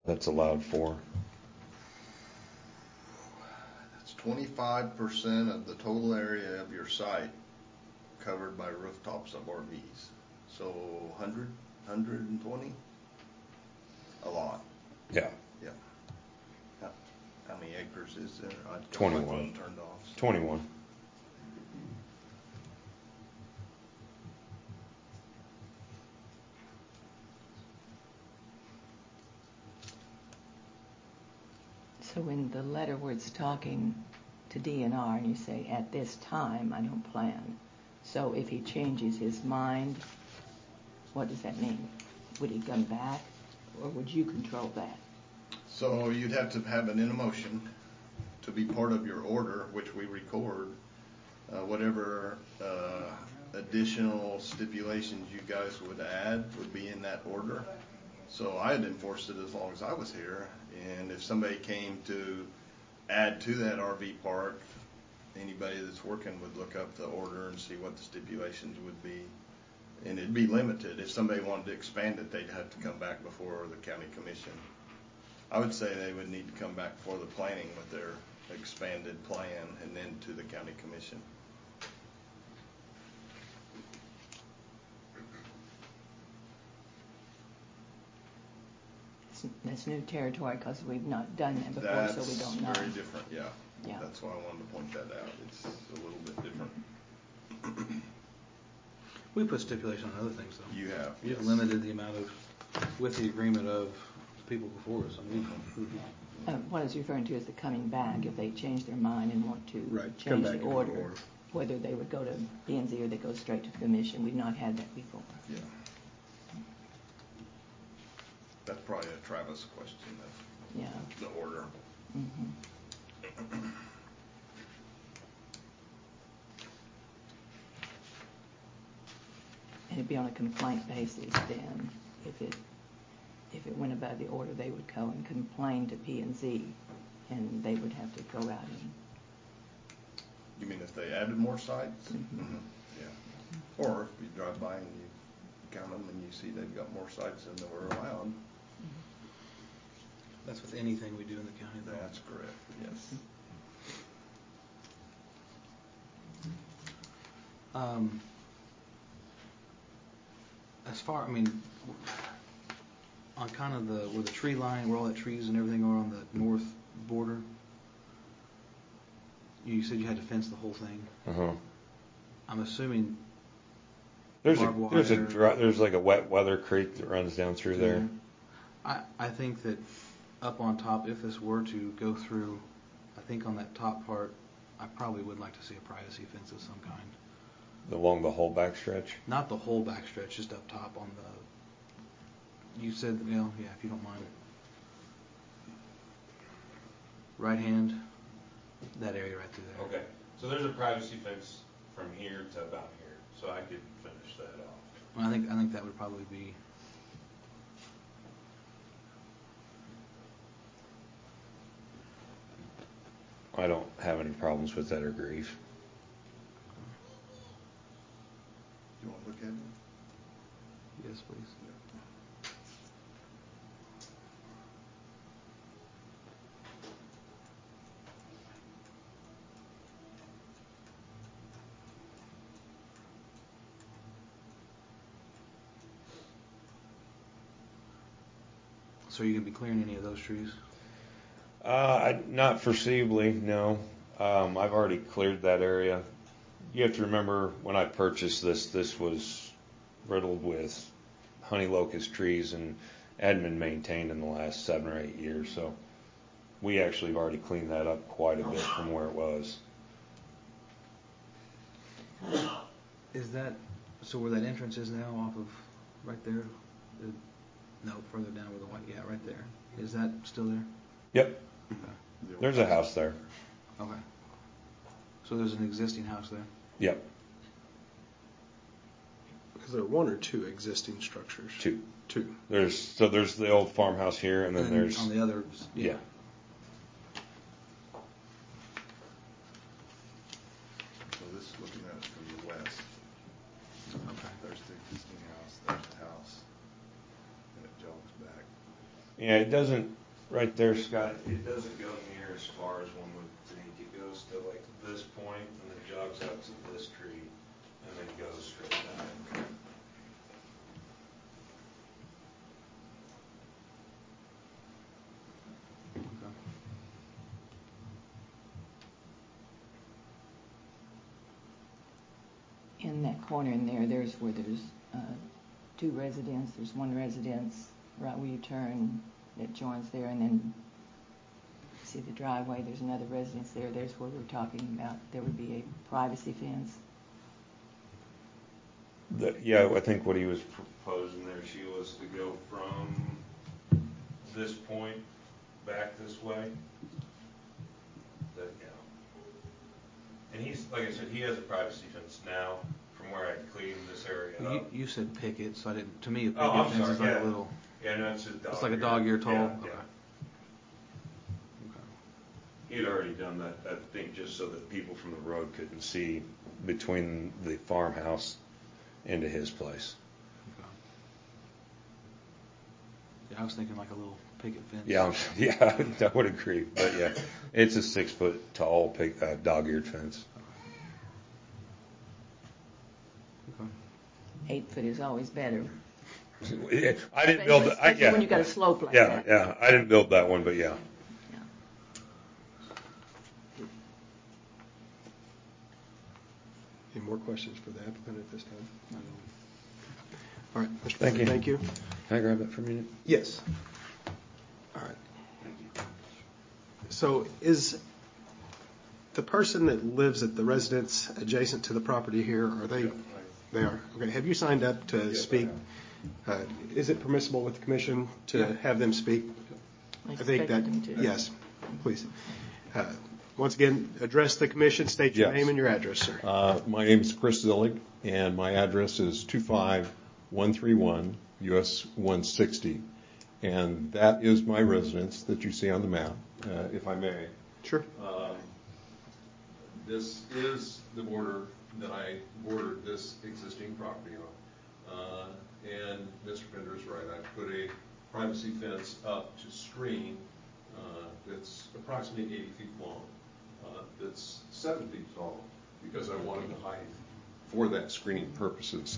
that's allowed for? That's 25% of the total area of your site covered by rooftops of RVs. So 100, 120? A lot. Yeah. Yeah. How many acres is there? I got 21. my phone turned off. So. 21. So in the letter where it's talking to DNR and you say, at this time, I don't plan. So if he changes his mind, what does that mean? Would he come back, or would you control that? So you'd have to have it in a motion to be part of your order, which we record. Whatever additional stipulations you guys would add would be in that order. So I'd enforce it as long as I was here. And if somebody came to add to that RV park, anybody that's working would look up the order and see what the stipulations would be. And it'd be limited. If somebody wanted to expand it, they'd have to come back before the county commission. I would say they would need to come back before the planning with their expanded plan and then to the county commission. That's new territory because we've not done that before, That's so we don't know. That's very different, yeah. Yeah. That's why I wanted to point that out. It's a little bit different. We put stipulation on other things, though. You have. You've yes. limited the amount of, with the agreement of the people before us. I mean, what I was referring to is the coming back. If they change their mind and want to change the order, whether they would go to P&Z or they go straight to the commission. We've not had that before. Yeah. That's probably a Travis question of the order. Mm-hmm. And it'd be on a complaint basis then. If it went above the order, they would go and complain to P&Z, and they would have to go out and. You mean if they added more sites? Mm-hmm. Mm-hmm. Yeah. Or if you drive by and you count them and you see they've got more sites than they were allowed. That's with anything we do in the county, though. That's correct, yes. As far, I mean, on kind of where the tree line, where all the trees and everything are on the north border, you said you had to fence the whole thing. Uh-huh. I'm assuming there's like a wet weather creek that runs down through there. I think that up on top, if this were to go through, I think on that top part, I probably would like to see a privacy fence of some kind. Along the whole backstretch? Not the whole backstretch, just up top on the. You said, well, yeah, if you don't mind. Right hand, that area right through there. Okay, so there's a privacy fence from here to about here, so I could finish that off. Well, I think that would probably be. I don't have any problems with that or grief. Do you want to look at it? Yes, please. So are you going to be clearing any of those trees? Not foreseeably, no. I've already cleared that area. You have to remember when I purchased this was riddled with honey locust trees and hadn't been maintained in the last 7 or 8 years. So we actually have already cleaned that up quite a bit from where it was. Is that, so where that entrance is now off of right there? No, further down where the white, yeah, right there. Is that still there? Yep. Okay. There's a house there. Okay. So there's an existing house there? Yep. Is there one or two existing structures? Two. There's the old farmhouse here, and then there's on the other. Yeah. So this is looking at it from the west. Okay. There's the existing house, there's the house, and it jogs back. Yeah, it doesn't, right there, Scott, it doesn't go near as far as one would think. It goes to like this point and then jogs out to this tree and then goes straight down. In that corner in there, there's where there's two residents. There's one residence right where you turn that joins there, and then see the driveway. There's another residence there. There's where we're talking about there would be a privacy fence. Yeah, I think what he was proposing there, Sheila, was to go from this point back this way. That, and he's, like I said, he has a privacy fence now from where I cleaned this area up. You said picket, so I didn't. To me, a picket Oh, I'm fence sorry, is like yeah. a little. Yeah, no, it's a dog. It's like a dog ear tall. Yeah, Okay. yeah. Okay. He had already done that, I think, just so that people from the road couldn't see between the farmhouse into his place. Okay. Yeah, I was thinking like a little picket fence. Yeah, yeah, I would agree. But yeah, it's a 6 foot tall dog-eared fence. Okay. 8 foot is always better. I didn't build it. Especially when you got a slope like yeah, that. Yeah, I didn't build that one, but yeah. Any more questions for the applicant at this time? All right, Mr. Thank you. Thank you. Can I grab that for a minute? Yes. All right. So is the person that lives at the residence adjacent to the property here, are they? Yeah, They are. Okay. Have you signed up to speak? Is it permissible with the commission to have them speak? I think that, expected them to. yes, please. Once again, address the commission, state your Yes. name and your address, sir. My name is Chris Zillig, and my address is 25131 US 160. And that is my residence that you see on the map, if I may. Sure. This is the border that I bordered this existing property on. And Mr. Pender's right. I put a privacy fence up to screen that's approximately 80 feet long. That's 7 feet tall because I wanted the height for that screening purposes.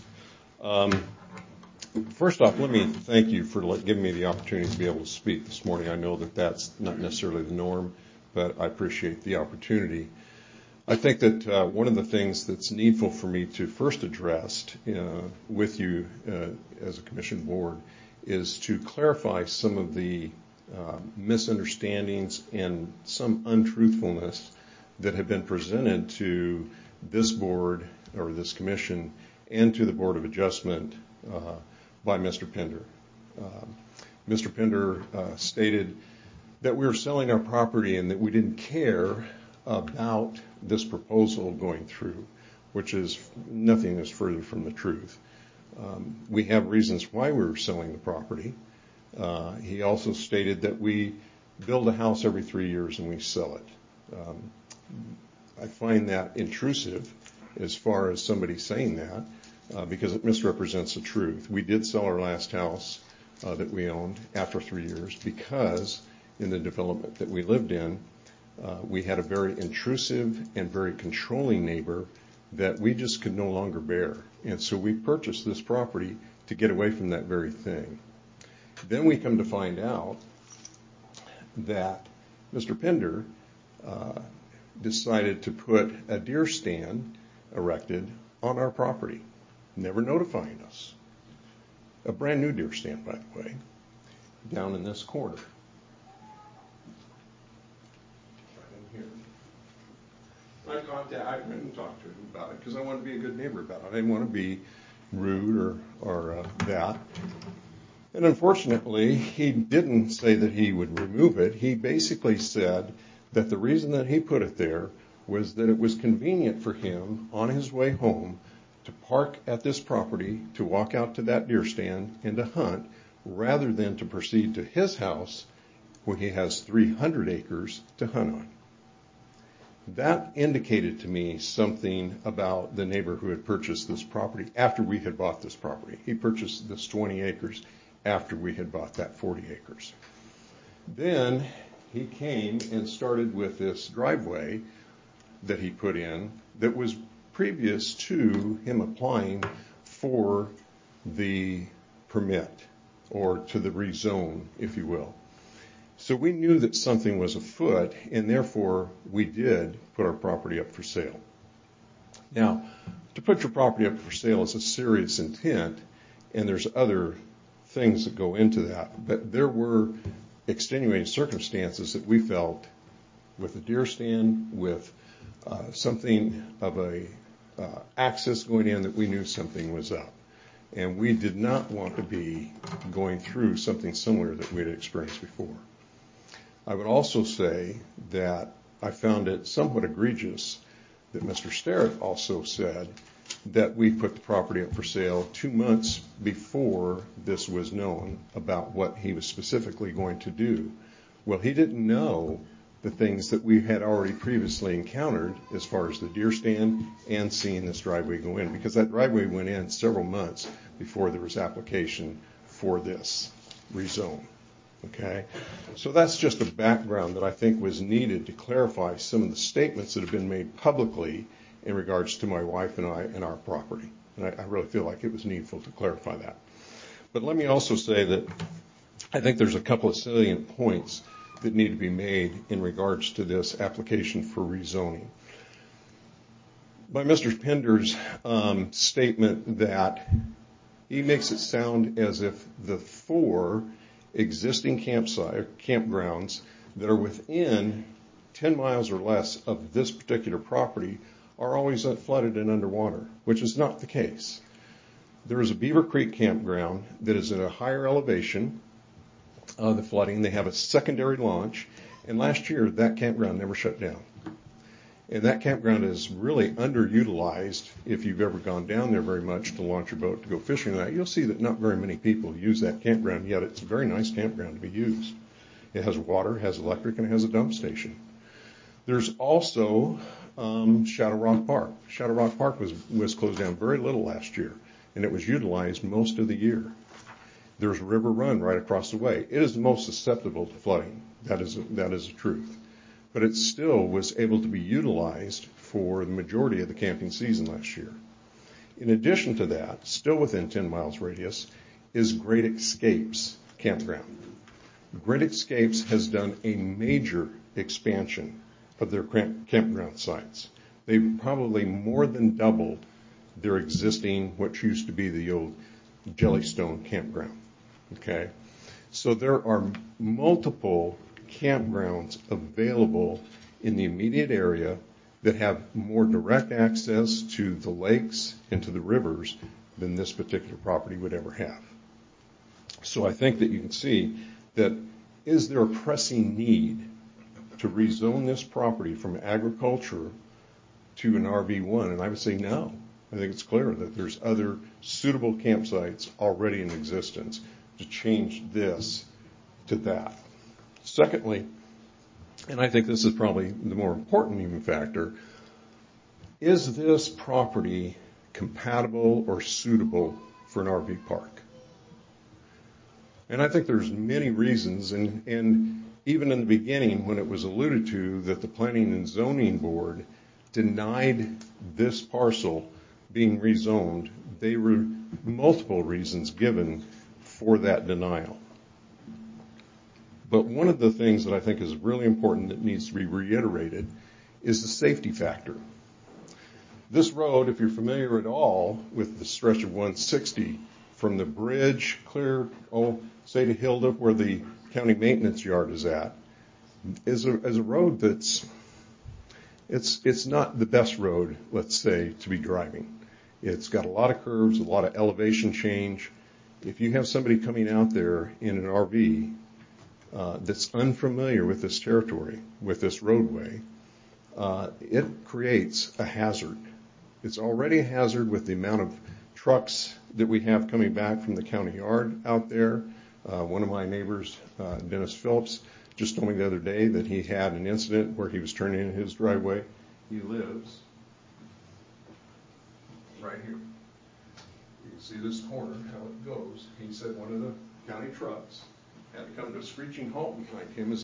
First off, let me thank you for giving me the opportunity to be able to speak this morning. I know that that's not necessarily the norm, but I appreciate the opportunity. I think that one of the things that's needful for me to first address with you as a commission board is to clarify some of the misunderstandings and some untruthfulness that have been presented to this board or this commission and to the Board of Adjustment by Mr. Pender. Mr. Pender stated that we were selling our property and that we didn't care about this proposal going through, which is nothing is further from the truth. We have reasons why we were selling the property. He also stated that we build a house every 3 years and we sell it. I find that intrusive as far as somebody saying that because it misrepresents the truth. We did sell our last house that we owned after 3 years because in the development that we lived in, we had a very intrusive and very controlling neighbor that we just could no longer bear. And so we purchased this property to get away from that very thing. Then we come to find out that Mr. Pender decided to put a deer stand erected on our property, never notifying us. A brand new deer stand, by the way, down in this corner. I went and talked to him about it because I wanted to be a good neighbor about it. I didn't want to be rude or that. And unfortunately, he didn't say that he would remove it. He basically said that the reason that he put it there was that it was convenient for him on his way home to park at this property, to walk out to that deer stand and to hunt, rather than to proceed to his house where he has 300 acres to hunt on. That indicated to me something about the neighbor who had purchased this property after we had bought this property. He purchased this 20 acres after we had bought that 40 acres. Then he came and started with this driveway that he put in that was previous to him applying for the permit, or to the rezone, if you will. So we knew that something was afoot, and therefore we did put our property up for sale. Now, to put your property up for sale is a serious intent, and there's other things that go into that. But there were extenuating circumstances that we felt with a deer stand, with something of a access going in, that we knew something was up. And we did not want to be going through something similar that we had experienced before. I would also say that I found it somewhat egregious that Mr. Sterrett also said that we put the property up for sale 2 months before this was known about what he was specifically going to do. Well, he didn't know the things that we had already previously encountered as far as the deer stand and seeing this driveway go in, because that driveway went in several months before there was application for this rezone. Okay, so that's just a background that I think was needed to clarify some of the statements that have been made publicly in regards to my wife and I and our property. And I really feel like it was needful to clarify that. But let me also say that I think there's a couple of salient points that need to be made in regards to this application for rezoning. By Mr. Pender's statement that he makes it sound as if the 4 existing campgrounds that are within 10 miles or less of this particular property are always flooded and underwater, which is not the case. There is a Beaver Creek campground that is at a higher elevation of the flooding. They have a secondary launch, and last year that campground never shut down. And that campground is really underutilized. If you've ever gone down there very much to launch your boat to go fishing, you'll see that not very many people use that campground, yet it's a very nice campground to be used. It has water, has electric, and it has a dump station. There's also Shadow Rock Park. Shadow Rock Park was closed down very little last year, and it was utilized most of the year. There's River Run right across the way. It is the most susceptible to flooding. That is the truth. But it still was able to be utilized for the majority of the camping season last year. In addition to that, still within 10 miles radius, is Great Escapes Campground. Great Escapes has done a major expansion of their campground sites. They've probably more than doubled their existing, what used to be the old Jellystone campground. Okay? So there are multiple campgrounds available in the immediate area that have more direct access to the lakes and to the rivers than this particular property would ever have. So I think that you can see that, is there a pressing need to rezone this property from agriculture to an RV1? And I would say no. I think it's clear that there's other suitable campsites already in existence to change this to that. Secondly, and I think this is probably the more important even factor, is this property compatible or suitable for an RV park? And I think there's many reasons, and even in the beginning when it was alluded to that the Planning and Zoning Board denied this parcel being rezoned, there were multiple reasons given for that denial. But one of the things that I think is really important that needs to be reiterated is the safety factor. This road, if you're familiar at all with the stretch of 160 from the bridge clear, say to Hilda, where the county maintenance yard is at, is a road that's, it's not the best road, let's say, to be driving. It's got a lot of curves, a lot of elevation change. If you have somebody coming out there in an RV that's unfamiliar with this territory, with this roadway, it creates a hazard. It's already a hazard with the amount of trucks that we have coming back from the county yard out there. One of my neighbors, Dennis Phillips, just told me the other day that he had an incident where he was turning in his driveway. He lives right here. You can see this corner, how it goes. He said one of the county trucks had to come to a screeching halt behind him as